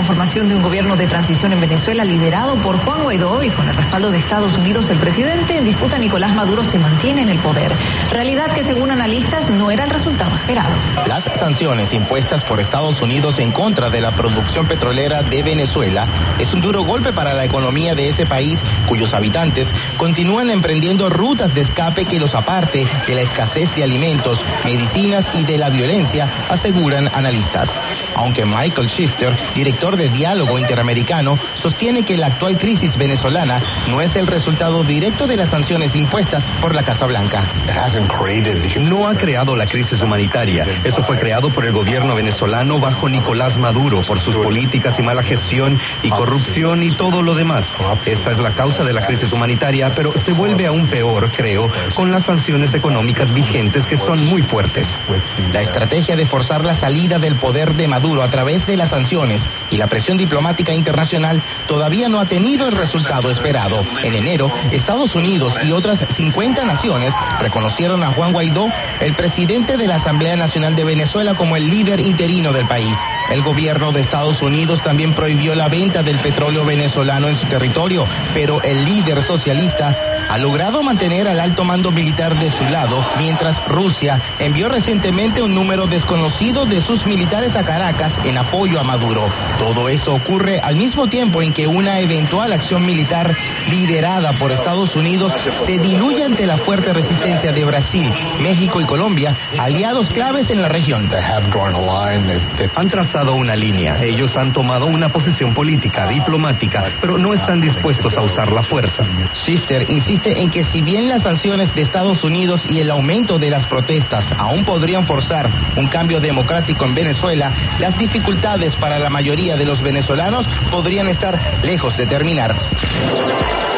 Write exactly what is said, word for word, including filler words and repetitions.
conformación de un gobierno de transición en Venezuela liderado por Juan Guaidó y con el respaldo de Estados Unidos, el presidente en disputa Nicolás Maduro se mantiene en el poder. Realidad que según analistas no era el resultado esperado. Las sanciones impuestas por Estados Unidos en contra de la producción petrolera de Venezuela es un duro golpe para la economía de ese país, cuyos habitantes continúan emprendiendo rutas de escape que los aparte de la escasez de alimentos, medicinas y de la violencia, aseguran analistas. Aunque Michael Shifter, director de Diálogo Interamericano, sostiene que la actual crisis venezolana no es el resultado directo de las sanciones impuestas por la Casa Blanca. No ha creado la crisis humanitaria. Eso fue creado por el gobierno venezolano bajo Nicolás Maduro, por sus políticas y mala gestión y corrupción y todo lo demás. Esa es la causa de la crisis humanitaria, pero se vuelve aún peor, creo, con las sanciones económicas vigentes que son muy fuertes. La estrategia de forzar la salida del poder de Maduro a través de las sanciones y la presión diplomática internacional todavía no ha tenido el resultado esperado. En enero, Estados Unidos y otras cincuenta naciones reconocieron a Juan Guaidó, el presidente de la Asamblea Nacional de Venezuela, como el líder interino del país. El gobierno de Estados Unidos también prohibió la venta del petróleo venezolano en su territorio, pero el líder socialista ha logrado mantener al alto mando militar de su lado, mientras Rusia envió recientemente un número desconocido de sus militares a Caracas en apoyo a Maduro. Todo esto ocurre al mismo tiempo en que una eventual acción militar liderada por Estados Unidos se diluye ante la fuerte resistencia de Brasil, México y Colombia, aliados claves en la región. Han trazado una línea. Ellos han tomado una posición política, diplomática, pero no están dispuestos a usar la fuerza. Shifter insiste en que si bien las sanciones de Estados Unidos y el aumento de las protestas aún podrían forzar un cambio democrático en Venezuela, las dificultades para la mayoría de los venezolanos podrían estar lejos de terminar.